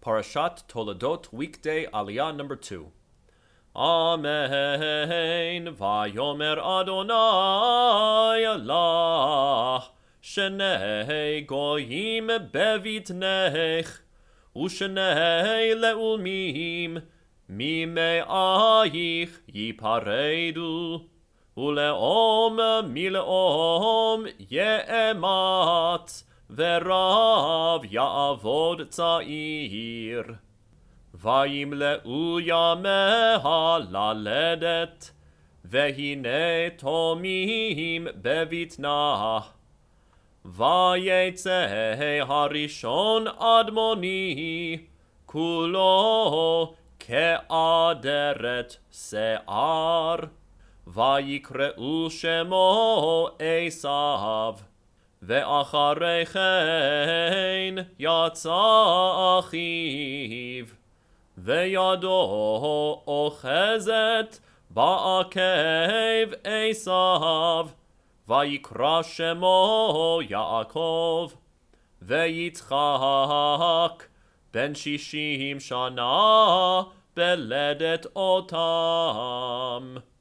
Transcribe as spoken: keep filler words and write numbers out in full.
Parashat Toledot, weekday Aliyah number two. Amen. Vayomer Adonai Allah, Shnei goyim bevitnech, Ushnei leulmim, mime'ayich yiparedu, Uleom mileom ye'emat, Verav ya'avod tza'ir. Vayimle'u yameha laledet, Vehine tomim bevitnah. Vayetze harishon admoni, Kulo ke'aderet se'ar. Vayikre'u shemo Esav. ואחרי כן יצא אחיו, וידו אוחזת בעקב עשיו, ויקרא שמו יעקב, ויצחק בן שישים שנה בלדת אותם.